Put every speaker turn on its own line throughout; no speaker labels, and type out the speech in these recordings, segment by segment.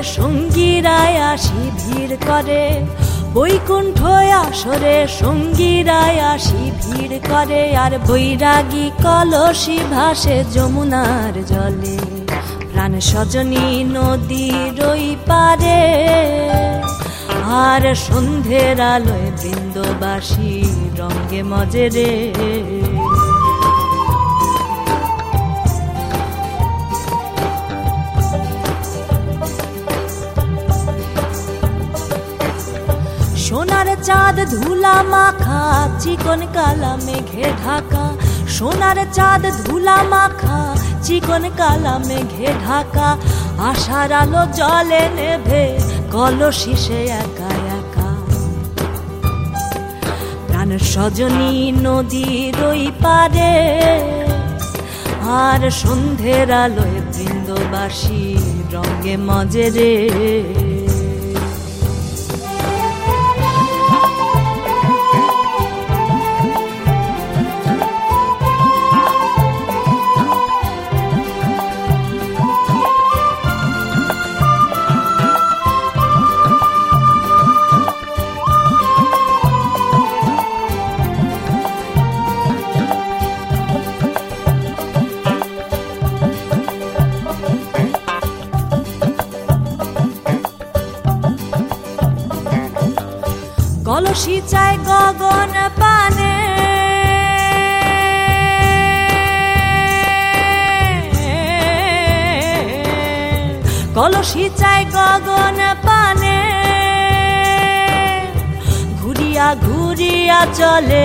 সঙ্গীরা আসি ভিড় করে, বৈকুণ্ঠ আসরে সঙ্গীরা আসি ভিড় করে, আর বৈরাগী কলসি ভাসে যমুনার জলে। প্রাণ সজনী নদীর ওই পারে, আর সন্ধ্যের আলোয় বৃন্দবাসী রঙ্গে মজে রে। সোনার চাঁদ ধুলা মাখা, চিকন কালা মেঘে ঢাকা। সোনার চাঁদ ধুলা মাখা, চিকন কালা মেঘে ঢাকা। আশার আলো জলে নেভে কলসি সে একা একা। প্রাণ সজনী নদীর ওই পারে, আর সন্ধ্যের আলোয় বৃন্দবাসী রঙ্গে মজে রে। কলসি চায় গগন পানে, কলসি চায় গগন পানে। ঘুরিয়া ঘুরিয়া চলে,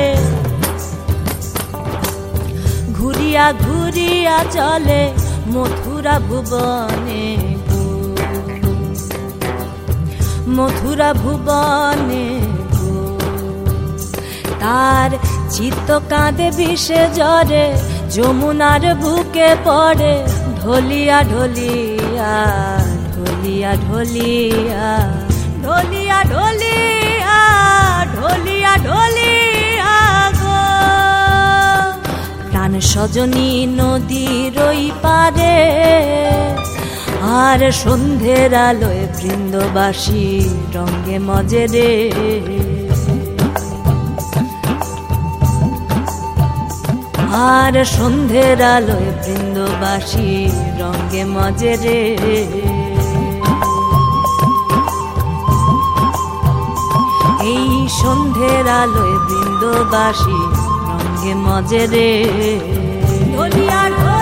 ঘুরিয়া ঘুরিয়া চলে মথুরা ভুবনে, মথুরা ভুবনে। তার চিত্ত কাঁদে বিষে জ্বরে, যমুনার বুকে পড়ে ঢলিয়া ঢলিয়া, ঢলিয়া ঢলিয়া, ঢলিয়া ঢলিয়া, ঢলিয়া ঢলিয়া গো। প্রাণ সজনী নদীর ওই পারে, আর সন্ধ্যের আলোয় বৃন্দবাসী রঙ্গে মজে রে। আর সন্ধ্যের আলোয় বৃন্দবাসী রঙ্গে মজে রে। এই সন্ধ্যের আলোয় বৃন্দবাসী রঙ্গে মজে রে। ঢলিয়া